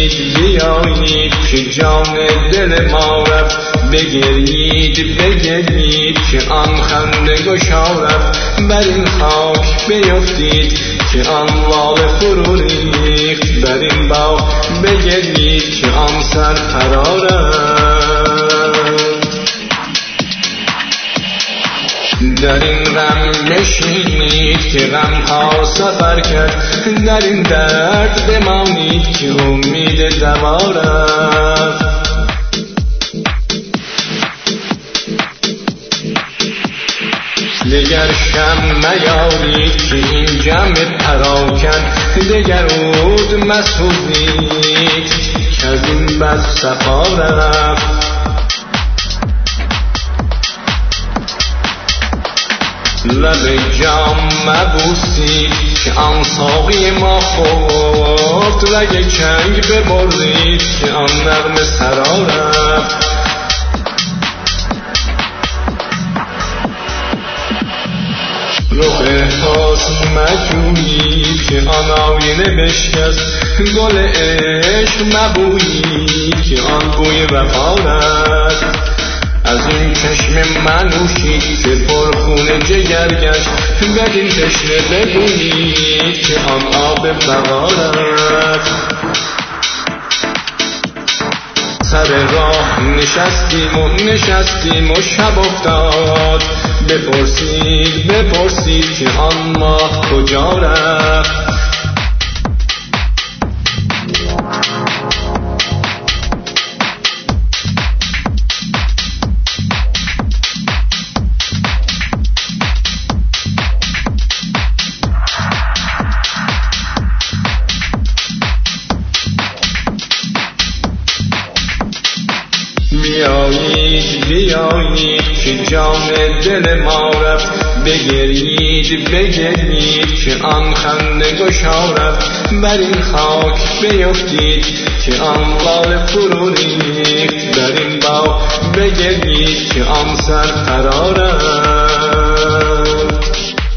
بیایید که جان دل ما رفت، بگرید که آن خنده گشا رفت. بر این خاک بیفتید که آن لاله فرو ریخت، بر این باغ بگرید که آن سر فرا رفت. در این غم نشینید که غم ها سفر کرد، در این درد بمانید که امید دوا رفت. دگر شم نیارید که این جمع پراکن، دگر عود مسوزید که از این بد صفا رفت. لب جام مبوسید که آن ساقی ما خورد، رگ چنگ ببرید که آن نغمه سرا رفت. رخ حسن مجویید که آن آینه بشکست، گل عشق مبویید که آن بوی وفا رفت. از این چشم منوشید که پرخون جگر گشت، بدین تشنه بگویید که آن آب بقا رفت. سر راه نشستیم و شب افتاد، بپرسید که آن ماه کجا رفت. بیایید که جان دل ما رفت، بگرید که آن خنده گشا رفت. بر این خاک بیفتید که آن لاله فرو ریخت، در این باغ بگرید که آن سر فرا رفت.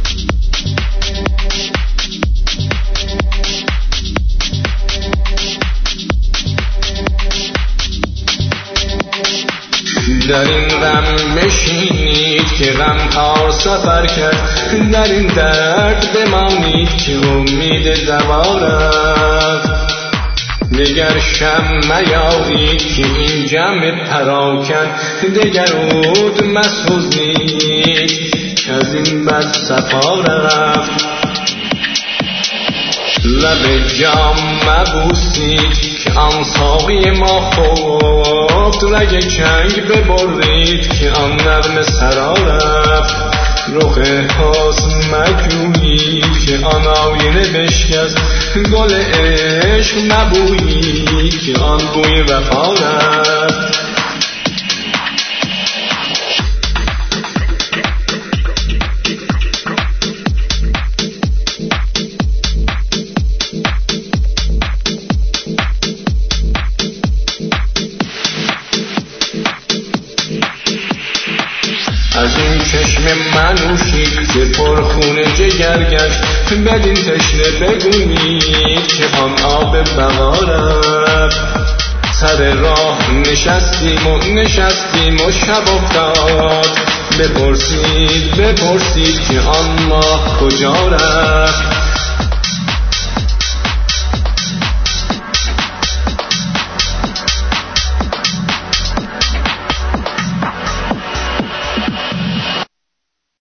در این غم نشینید که غم ها سفر کرد، در این درد بمانید که امید دوا رفت. دگر شم نیارید که این جمع پراکن، دگر عود مسوزید که از این بد صفا رفت. لب جام مبوسید که آن ساقی ما خورد، رگ چنگ ببرید که آن نغمه سرا رفت. رخ حسن مجویید که آن آینه بشکست، گل عشق مبویید که آن بوی وفا رفت. از این چشم منوشید که پرخون جگر گشت، بدین تشنه بگویید که آن آب بقا رفت. سر راه نشستیم و شب افتاد، بپرسید که آن ماه کجا رفت.